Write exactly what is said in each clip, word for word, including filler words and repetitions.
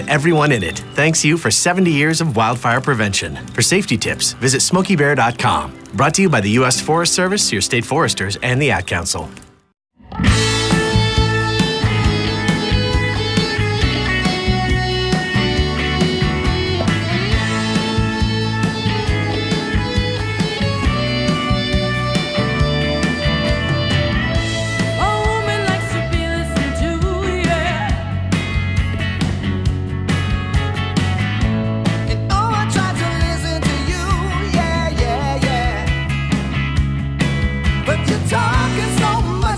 Everyone in it thanks you for seventy years of wildfire prevention. For safety tips, visit smokey bear dot com. Brought to you by the U S Forest Service, your state foresters, and the Ad Council. Talking so much.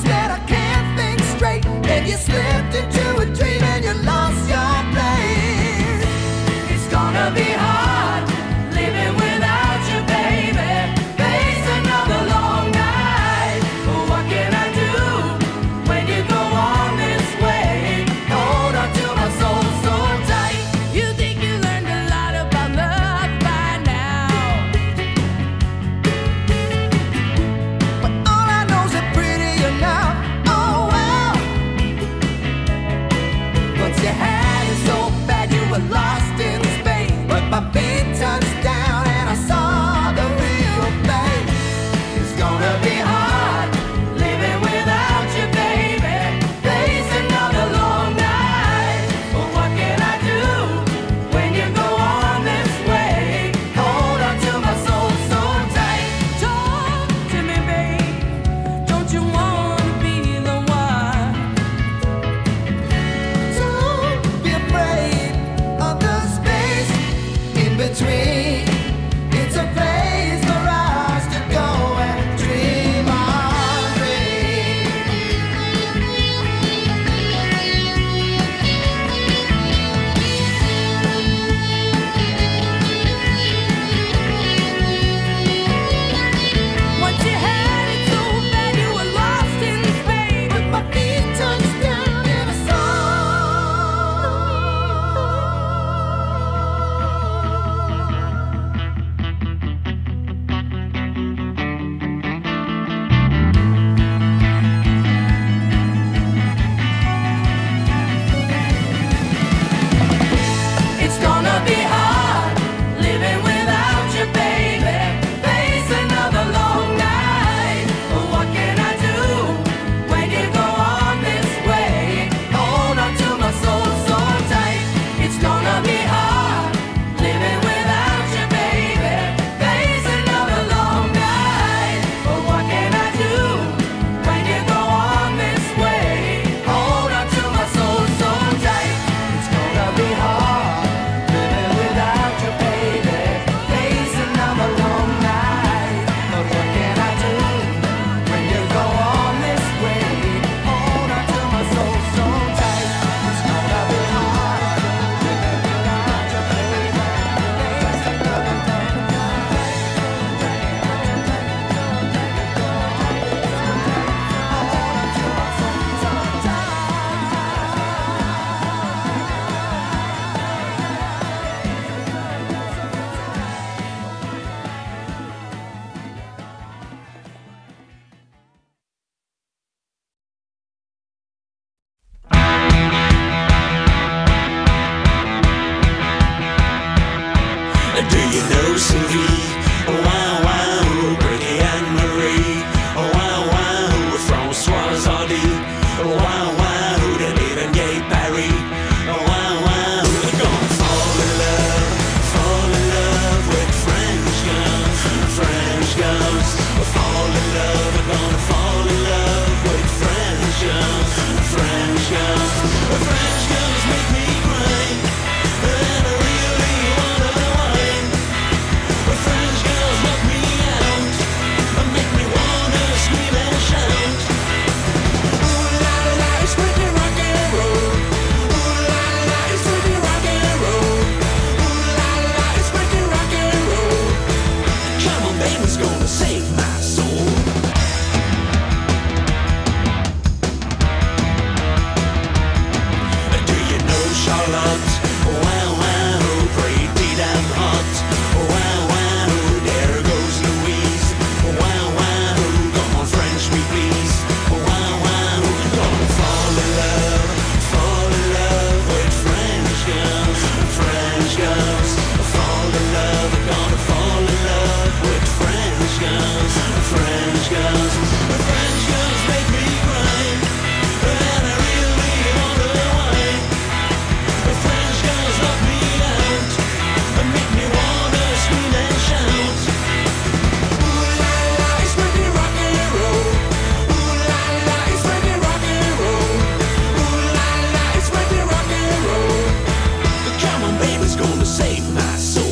gonna save my soul.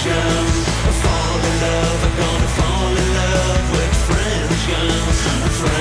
Fall in love, I'm gonna fall in love with French girls.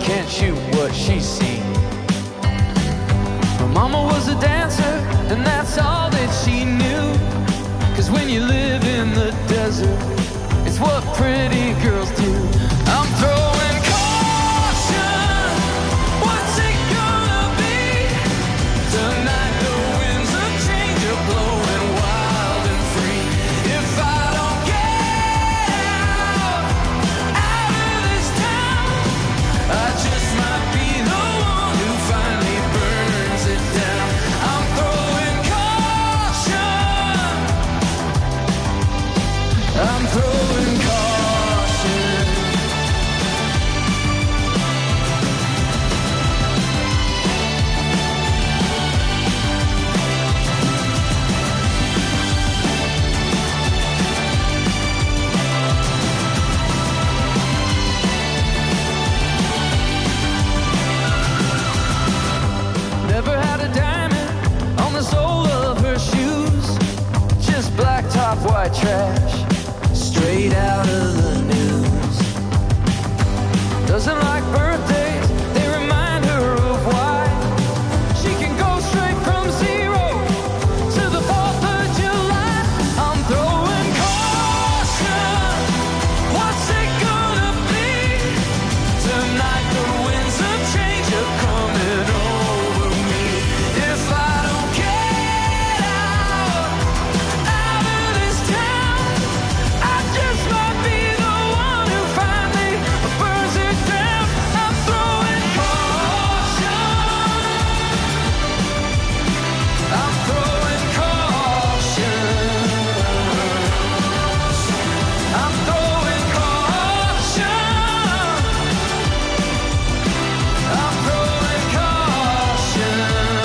can't shoot what she's seen. Her mama was a dancer, and that's all that she knew. Cause when you live in the desert, it's what pretty girls do. I'm throwing caution, what's it gonna be? Tonight the winds of change are blowing wild and free. If I don't get out, out of this town, I just might be the one who finally burns it down. I'm throwing caution, I'm throwing caution. Never had a diamond on the sole of her shoes, just black top, white trash, straight out of the news. Doesn't like birthdays, they remind her of why. She can go straight from zero to the fourth of July. I'm throwing caution, what's it gonna be? Tonight the winds of change are coming over me. If I don't get out, out of this town, I just might be the one who finally burns it down. I'm throwing caution, I'm throwing caution, I'm throwing caution, I'm throwing caution.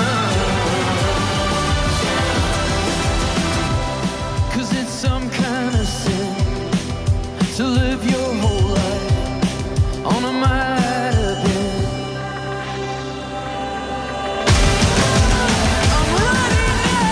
Cause it's some kind of sin to live your whole life on a might have been. I'm running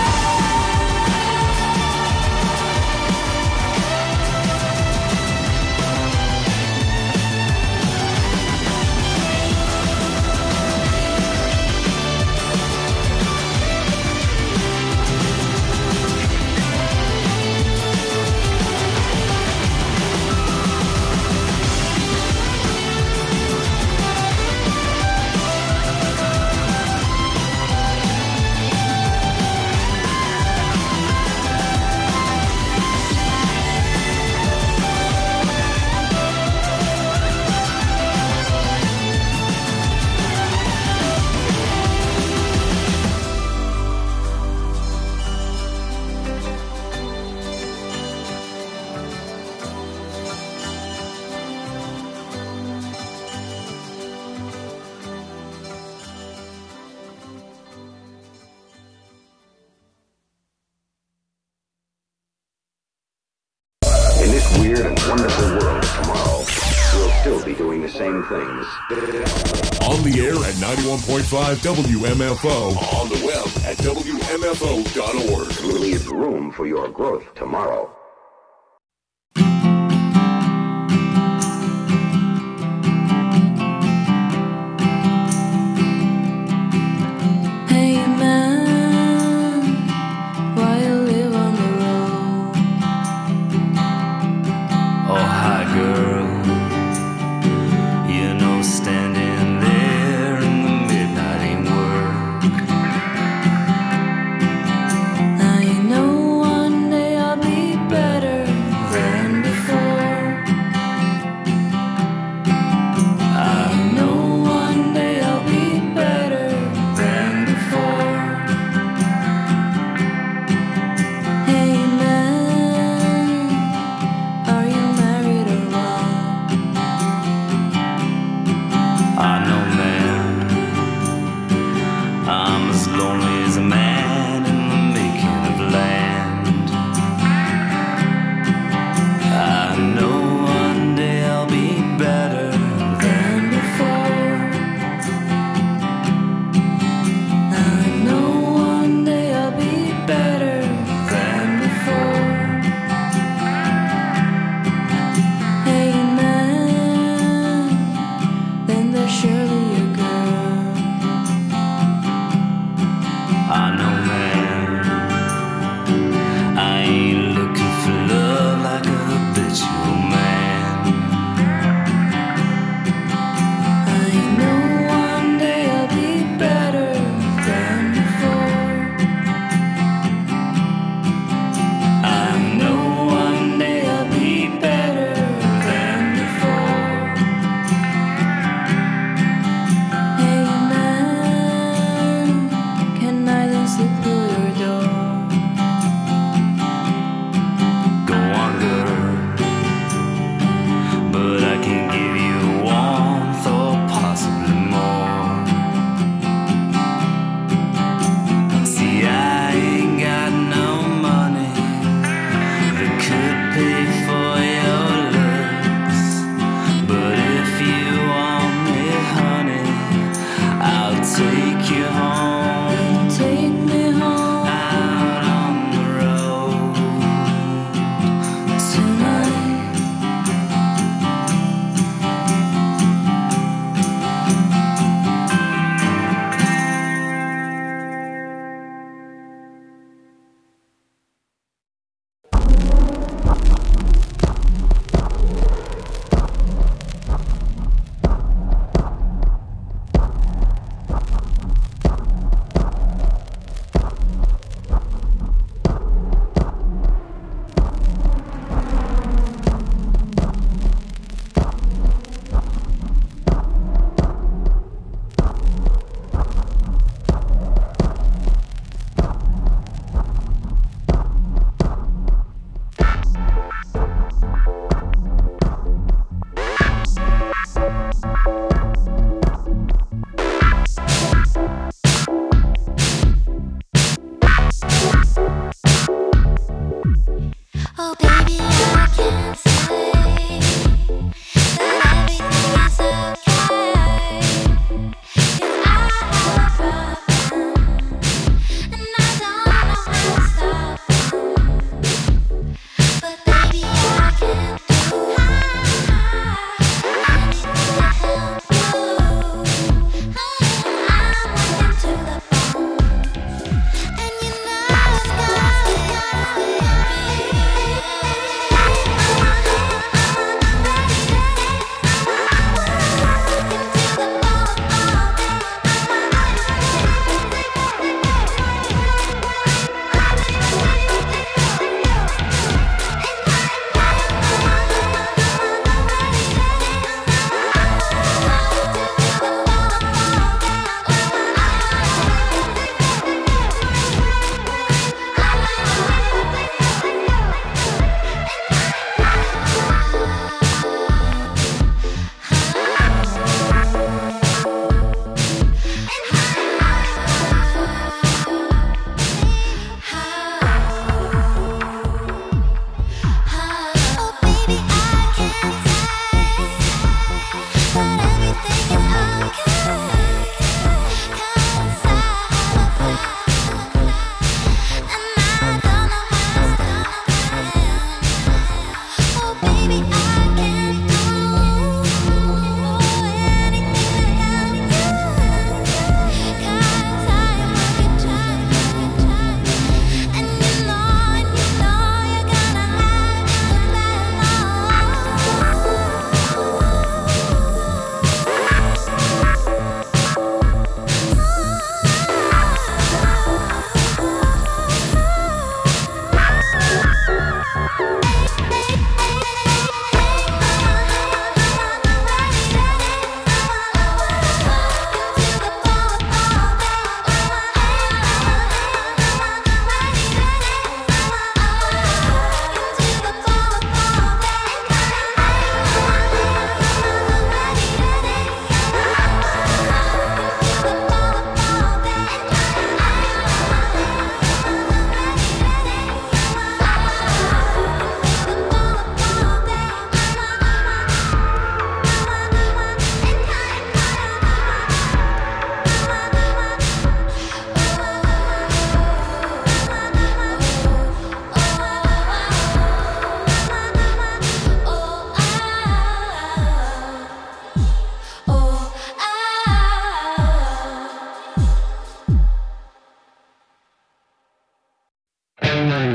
In this weird and wonderful world of tomorrow, we'll still be doing the same things. On the air at ninety-one point five W M F O. On the web at W M F O dot org. We'll leave room for your growth tomorrow. Hey man, why you live on the road? Oh, hi girl, you know standing there in the midnight ain't work. Now you know one day I'll be back.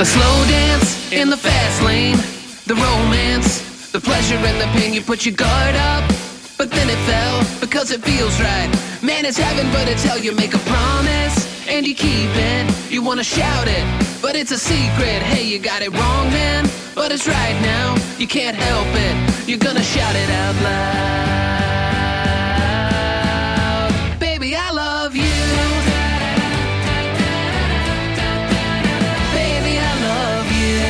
A slow dance in the fast lane, the romance, the pleasure and the pain. You put your guard up, but then it fell because it feels right. Man, it's heaven, but it's hell. You make a promise and you keep it. You wanna shout it, but it's a secret. Hey, you got it wrong, man, but it's right now. You can't help it. You're gonna shout it out loud. Baby, I love you. Baby, I love you.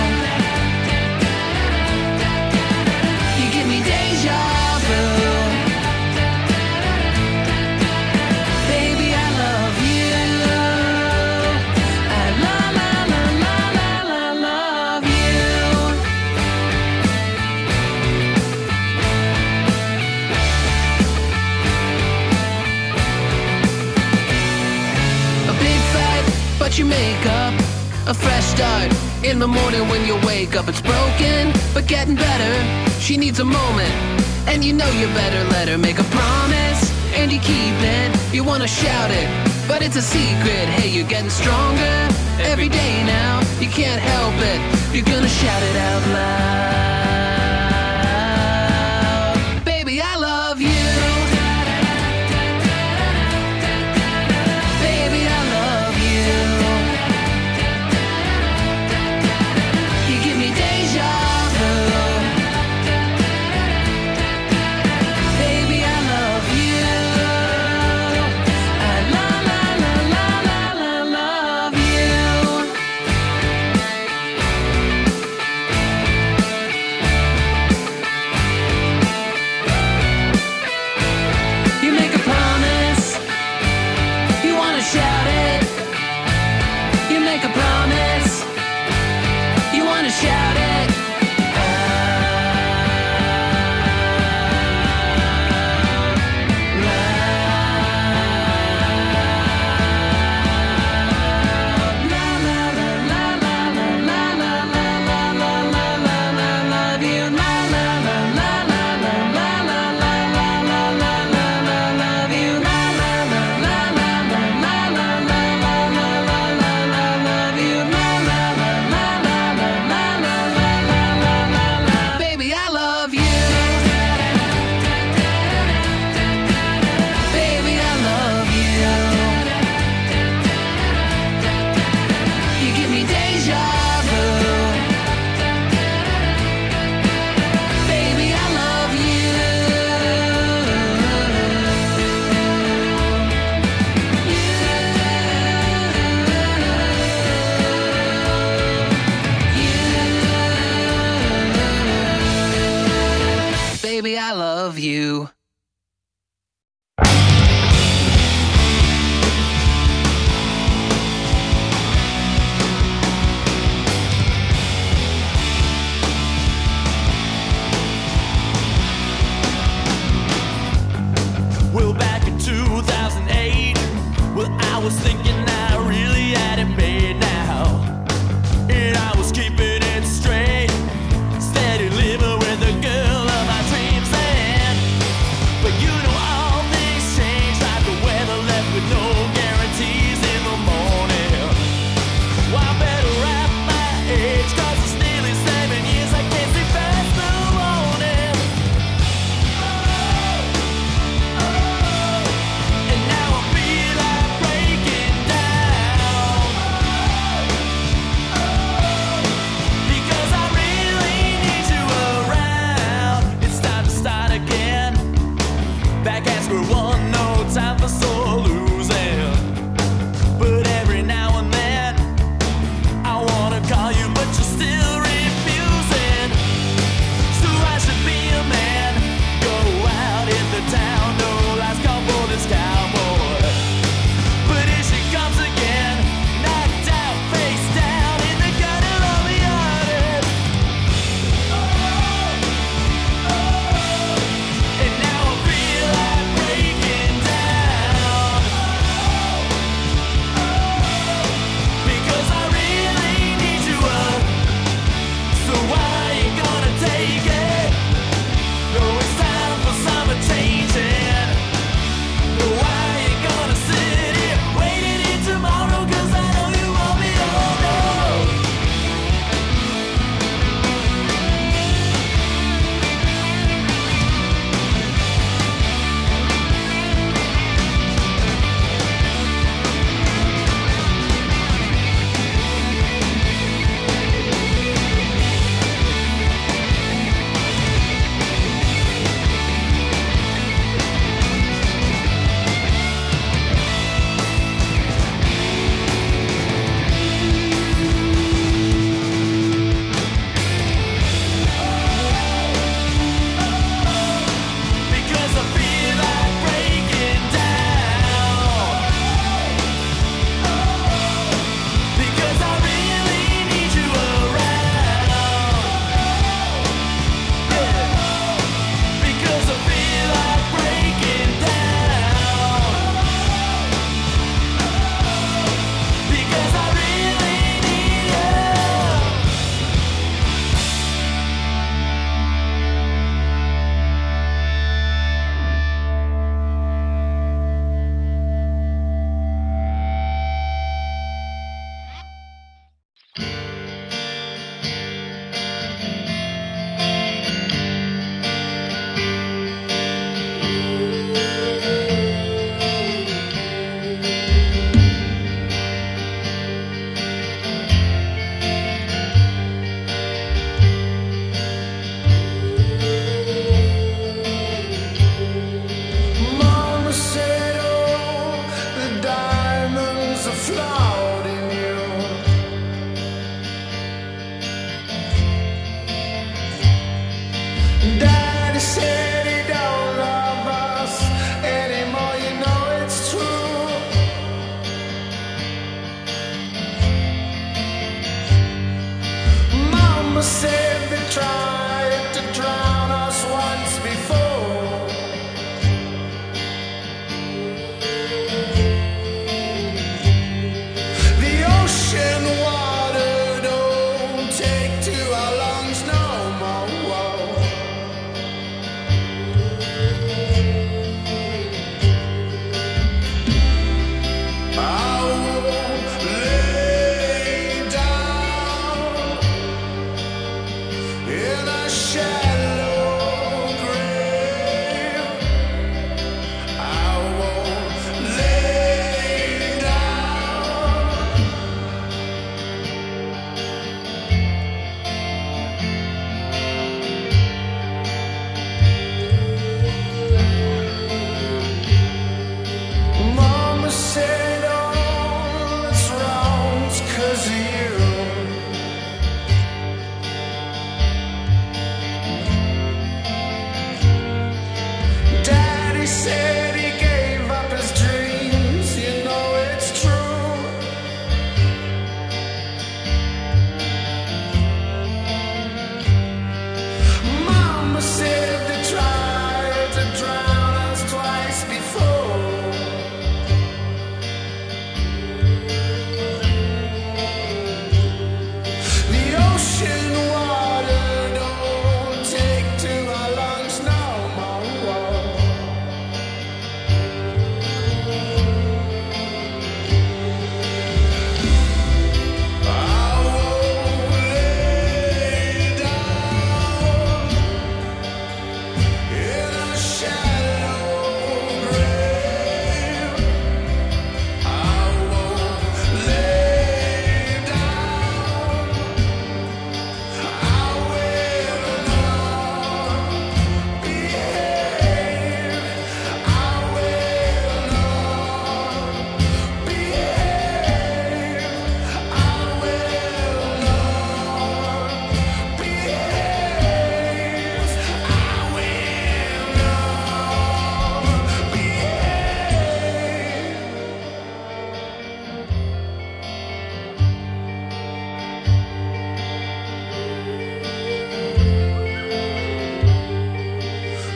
You give me deja vu. Baby, I love you. I la la la la la la love you. A big fight, but you make up. A fresh start in the morning when you wake up. It's broken, but getting better. She needs a moment, and you know you better let her make a promise, and you keep it. You wanna shout it, but it's a secret. Hey, you're getting stronger every day now. You can't help it. You're gonna shout it out loud. Baby, I love you. Baby, I love you. You give me deja vu. Baby, I love you. I la la la la la la love you. You make a promise, you wanna shout it. You make a promise, you wanna shout it. Baby, I love you. Baby, I love you. You give me deja vu. Baby, I love you. Baby, I love you. Well, back in two thousand eight, well, I was thinking I really had it made now. And I was keeping it straight, steady living with the girl of my dreams. And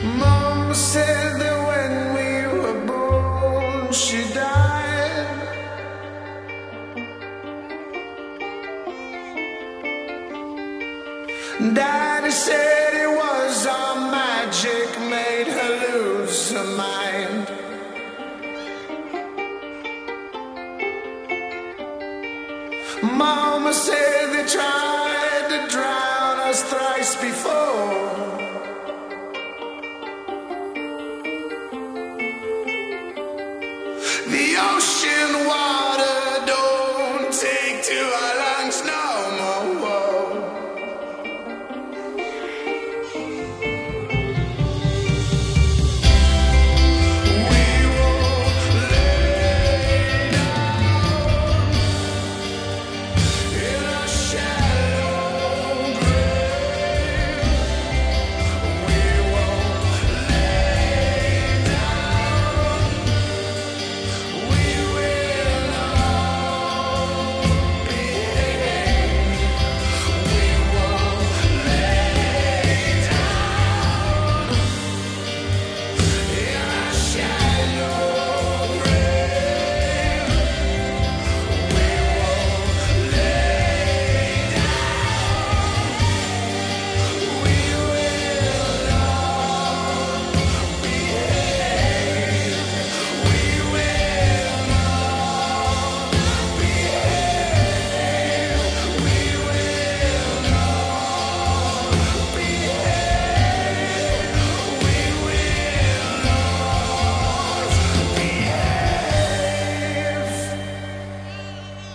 Mama said that when we were born, she died. Daddy said it was our magic made her lose her mind. Mama said they tried to drown us thrice before. The ocean water don't take to our lungs no more. We won't lay down in a shallow grave. We won't lay down. We will all behave. We won't lay down in a shallow grave. We won't lay down. We will all behave. We will all behave. We will all behave. We will all behave.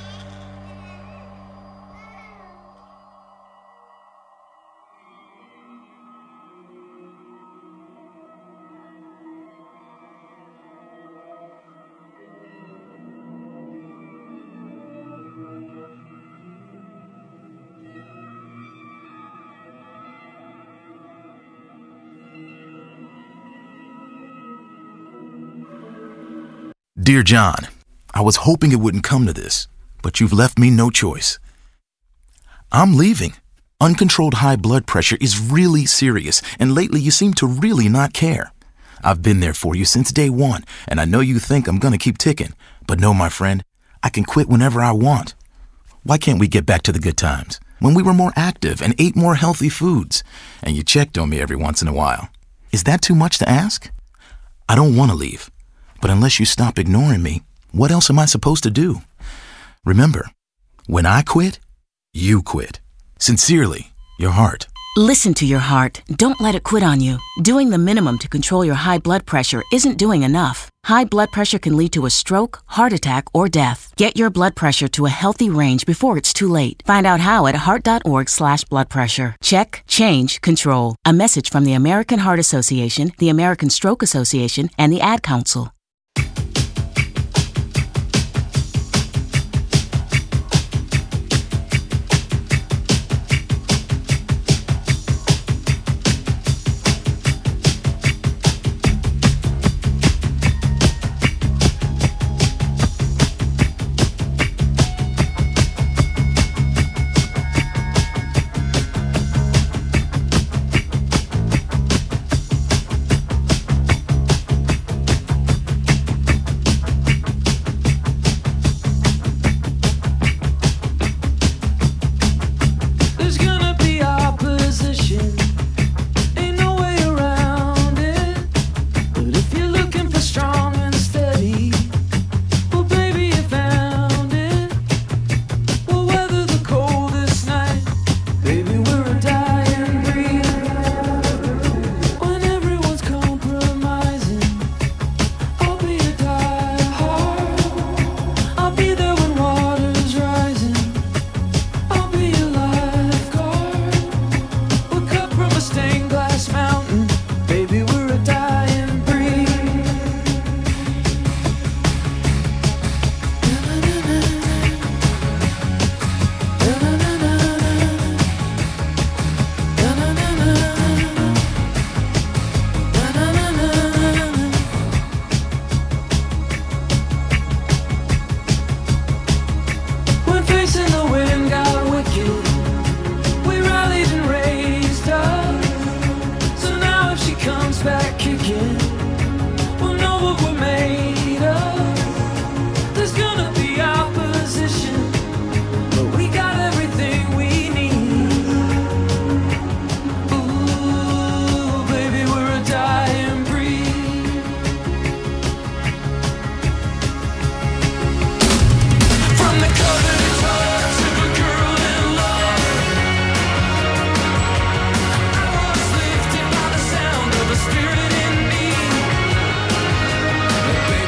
Dear John, I was hoping it wouldn't come to this, but you've left me no choice. I'm leaving. Uncontrolled high blood pressure is really serious, and lately you seem to really not care. I've been there for you since day one, and I know you think I'm gonna keep ticking, but no, my friend, I can quit whenever I want. Why can't we get back to the good times, when we were more active and ate more healthy foods, and you checked on me every once in a while? Is that too much to ask? I don't want to leave, but unless you stop ignoring me, what else am I supposed to do? Remember, when I quit, you quit. Sincerely, your heart. Listen to your heart. Don't let it quit on you. Doing the minimum to control your high blood pressure isn't doing enough. High blood pressure can lead to a stroke, heart attack, or death. Get your blood pressure to a healthy range before it's too late. Find out how at heart.org slash blood pressure. Check, change, control. A message from the American Heart Association, the American Stroke Association, and the Ad Council. back again. We'll know what we're made of. There's gonna be opposition, but we got everything we need. Ooh, baby, we're a dying breed. From the coveted touch of a girl in love, I was lifted by the sound of a spirit in me. Baby,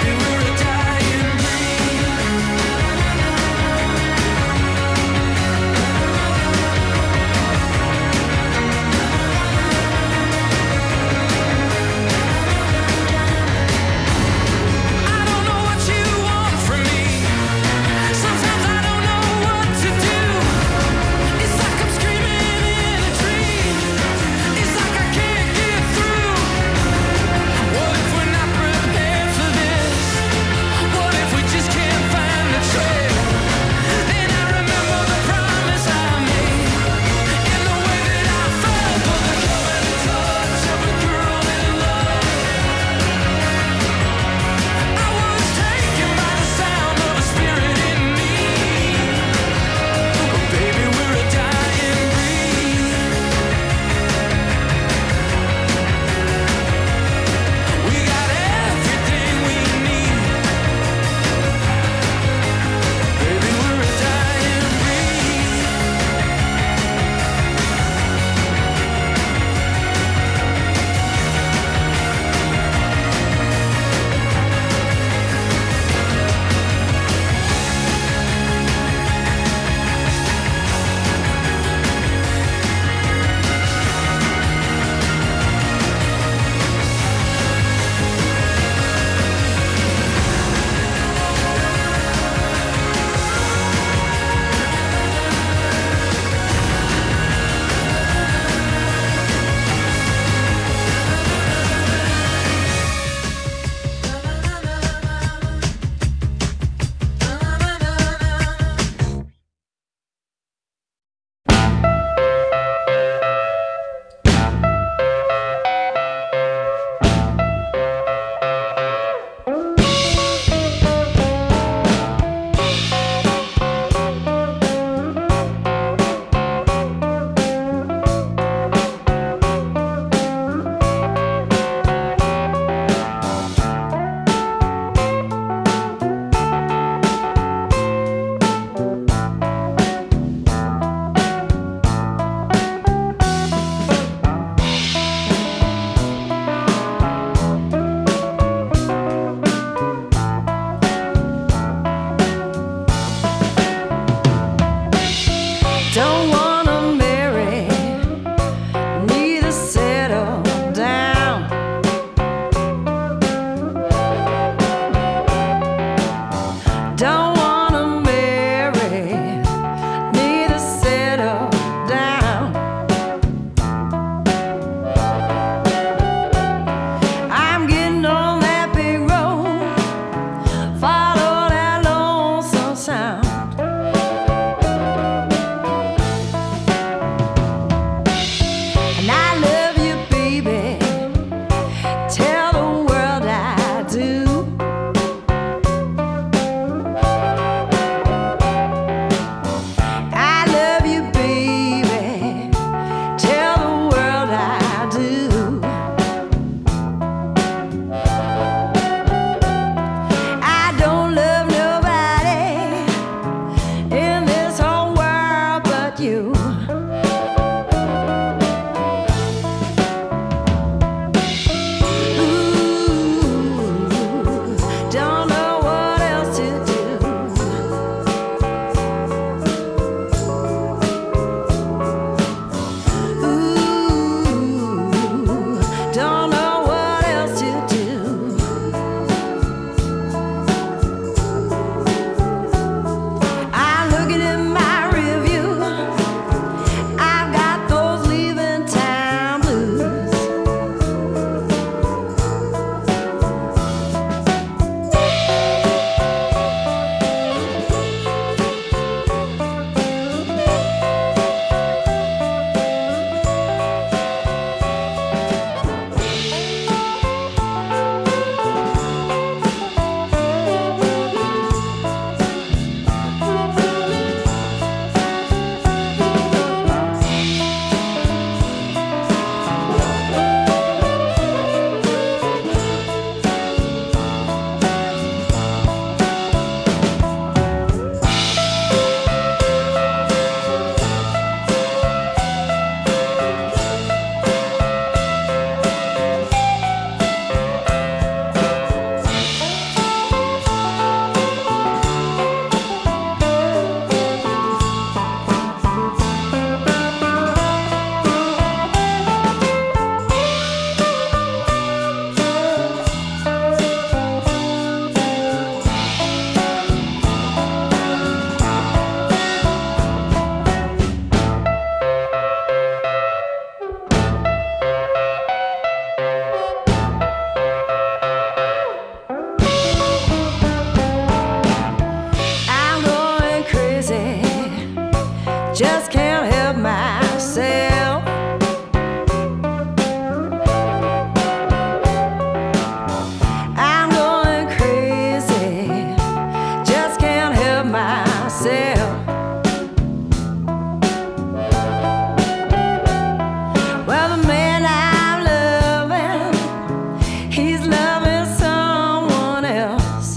he's loving someone else.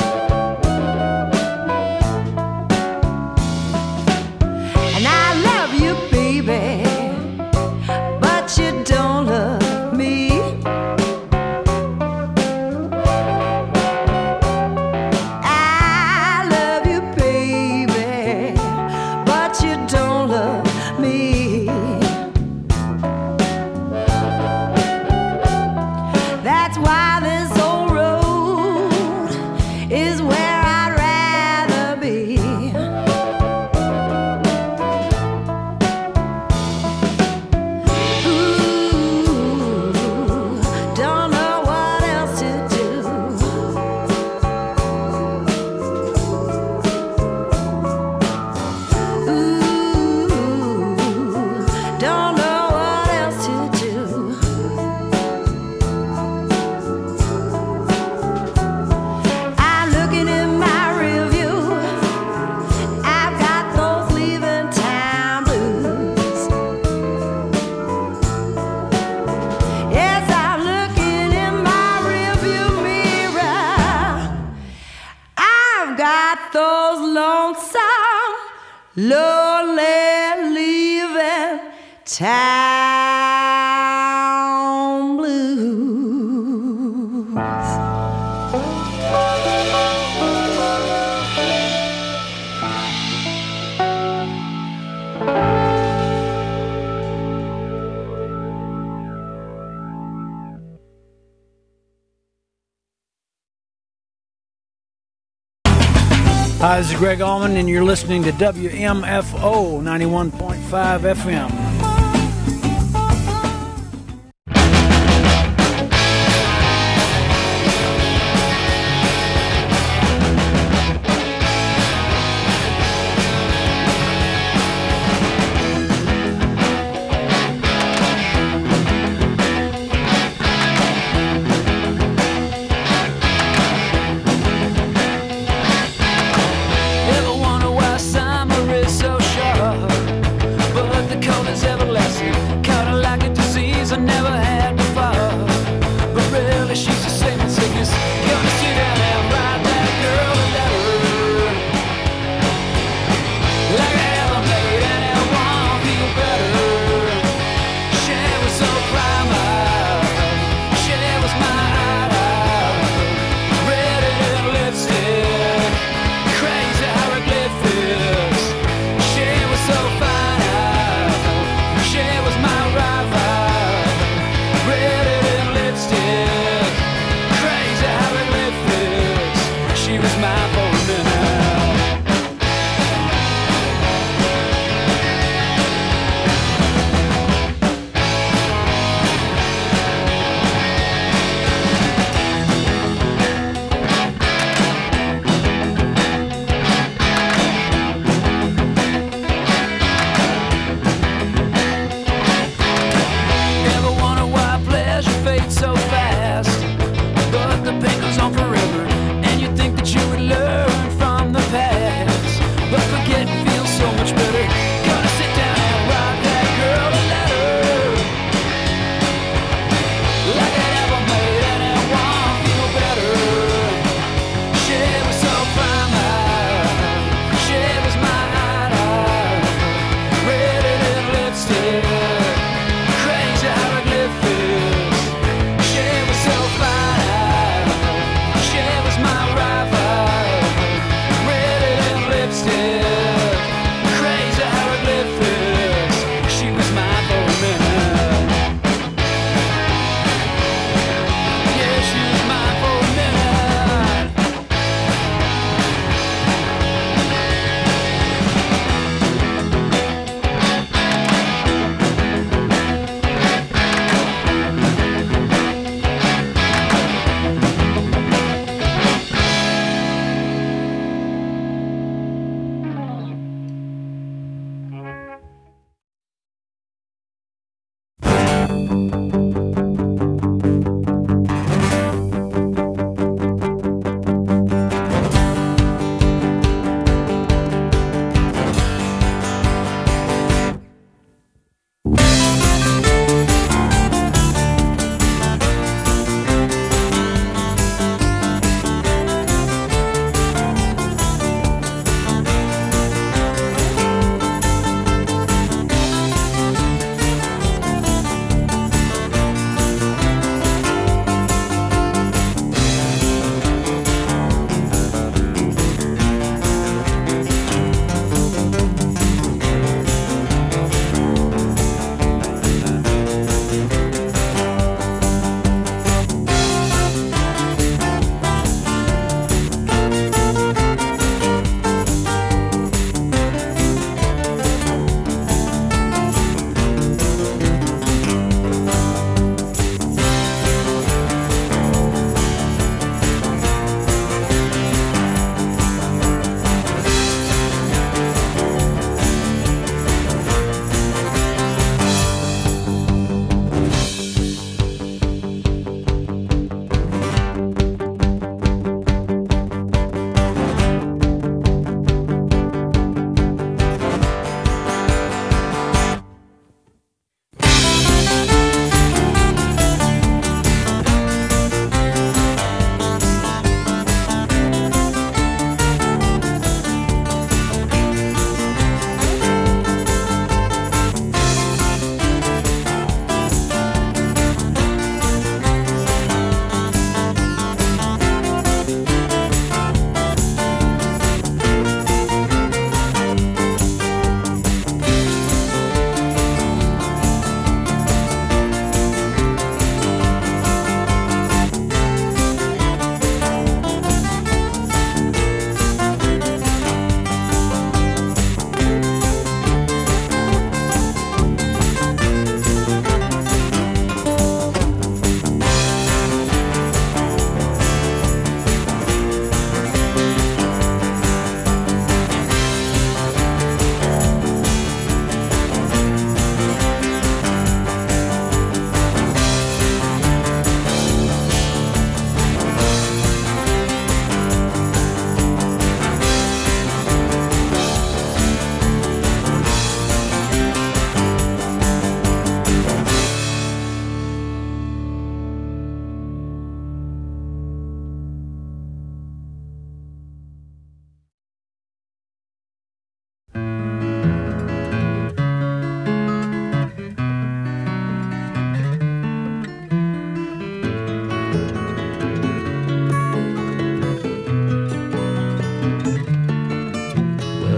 And I love you, baby, but you don't love me. I love you, baby, but you don't love me. That's why this old road is where I'd rather be. Ooh, don't know what else to do. Ooh, don't know what else to do. I'm looking in my review. I've got those leaving town blues. Yes, I'm looking in my rearview mirror. I've got those lonesome, lonely leaving town blues. Hi, this is Greg Allman, and you're listening to W M F O ninety-one point five F M. Never wonder why summer is so short, but the cold is everlasting. Caught her like a disease I never had before, but really she's the same as sickness. Gonna sit down and write that girl a letter, like I ever made and it won't feel better. She was so primal, she was my idol, red in lipstick, crazy hieroglyphics. She was so fine, she was my rival, red in lipstick,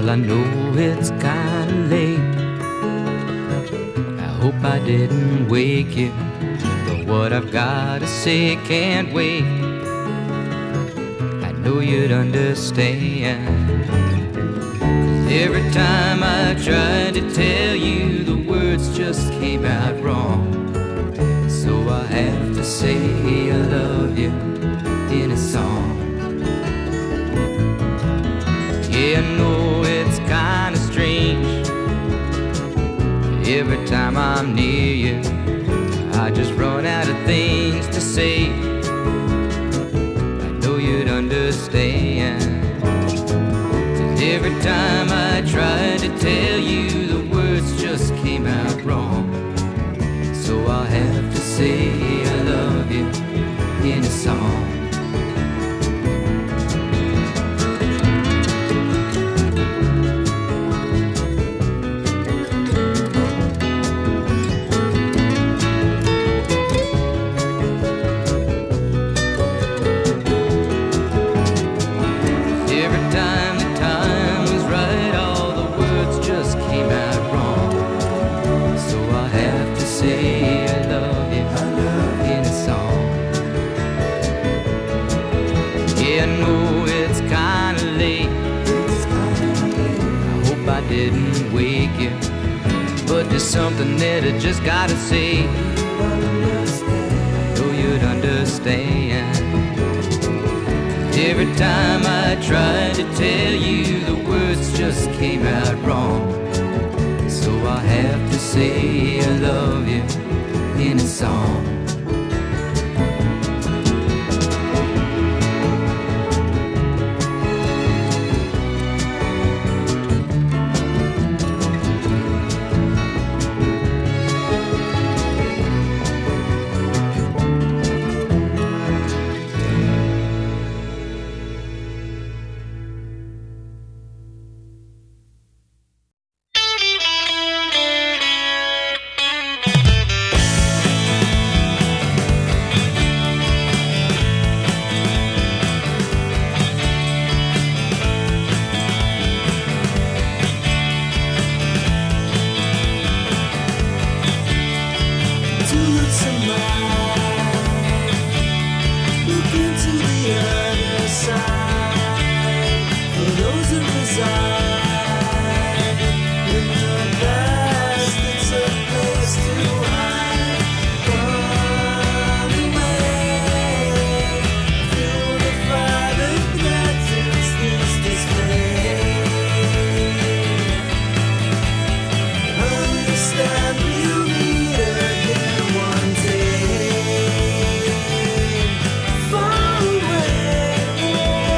Well, I know it's kinda late. I hope I didn't wake you, but what I've gotta say can't wait. I know you'd understand. 'Cause every time I tried to tell you, the words just came out wrong. So I have to say I love you in a song. Yeah, I know it's kinda strange. Every time I'm near you, I just run out of things to say. I know you'd understand. 'Cause every time I tried to tell you, the words just came out wrong. So I'll have to say I love you in a song. Didn't wake you, but there's something that I just gotta say. I know you'd understand. Every time I tried to tell you, the words just came out wrong. So I have to say I love you in a song. Far away.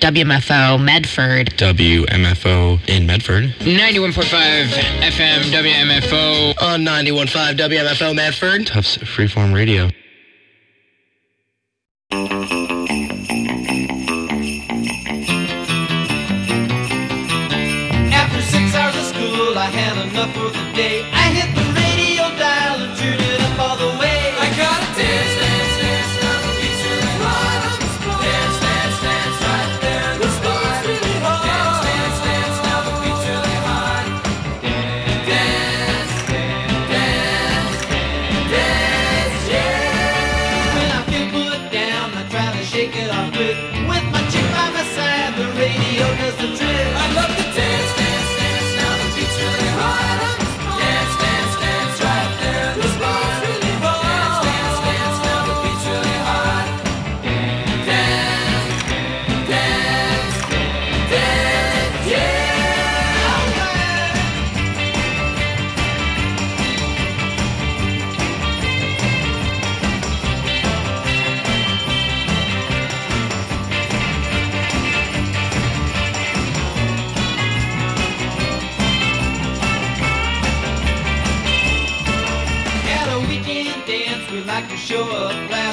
W M F O Medford. W M F O in Medford. ninety-one point five F M W M F O. On ninety-one point five W M F O Medford. Tufts Freeform Radio. After six hours of school, I had enough for the day. I hit the radio dial and tuned it up all the way. I gotta dance, dance, dance, now the beat's really hot on the spot. Dance, dance, dance, right there in the spot. Really hot. Dance, dance, dance, now the beat's really hot. Dance, dance, dance, dance, yeah. When I feel put down, I try to shake it off quick. With my chick by my side, the radio does the trick. I love to dance, dance, dance, now the beat's really hot. Dance, dance, dance, right there in the spot. Really hot. Dance, dance, dance, now the beat's really hot. Dance, dance, dance, yeah. Alright. At a weekend dance, we like to show up loud.